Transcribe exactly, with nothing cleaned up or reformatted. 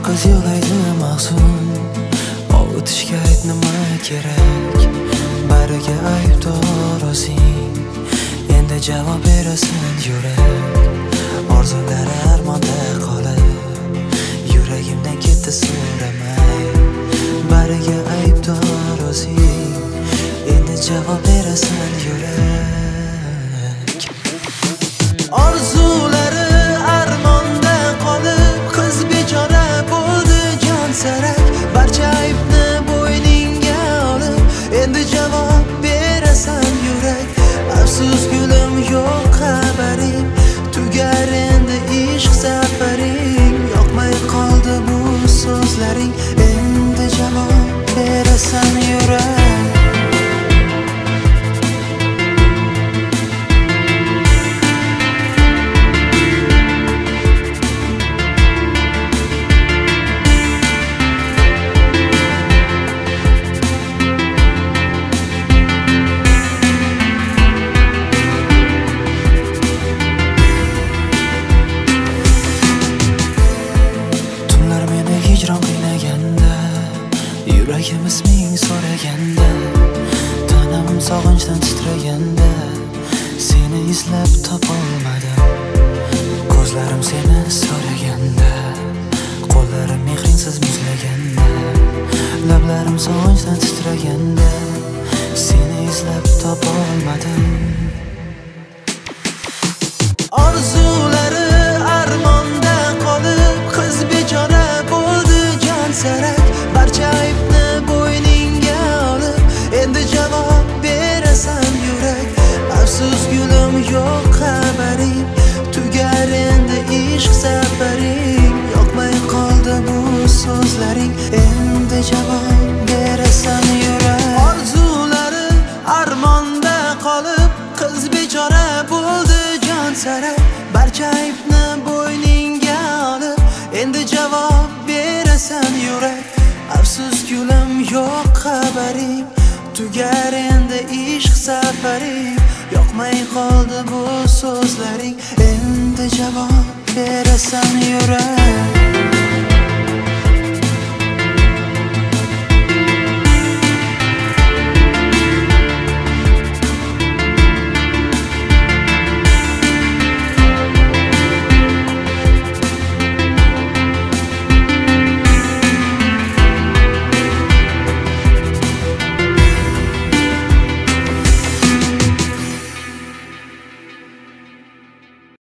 qiz yo'laydi mahzun, ovutishga ayt nima kerak. Bariga aybdor o'zing, endi javob berasan yurak. Orzulari armonda qolib, yuragimdan ketdi so'ramay. Bariga aybdor o'zing, endi javob berasan yurak. Orzulari armonda qolib, qiz bechora bo'ldi jon sarak. Barcha aybni bo'yningga olib, endi javob berasan yurak. Afsus gulim, yo'q xabaring, tugar endi ishq safaring. Yoqmay qoldi bu so'zlaring, endi javob berasan yurak. Yuragim isming so'raganda, tanam sog'inchdan titraganda, seni izlab topolmadim. Ko'zlarim seni so'raganda, qo'llarim mehringsiz muzlaganda, lablarim sog'inchdan titraganda, seni izlab topolmadim. Orzulari armonda qolib, qiz bechora bo'ldi jon sarak. Barcha aybni bo'yningga olib, endi javob berasan yurak. Afsus gulim, yo'q xabaring, tugar endi ishq safaring. Yoqmay qoldi bu so'zlaring, endi javob berasan yurak. Orzulari armonda qolib, qiz bechora bo'ldi jon sarak. Barcha aybni bo'yningga olib, endi javob berasan yurak. Afsus gulim, yo'q xabaring, tugar endi ishq safaring. Yoqmay qoldi bu so'zlaring, endi javob berasan yurak.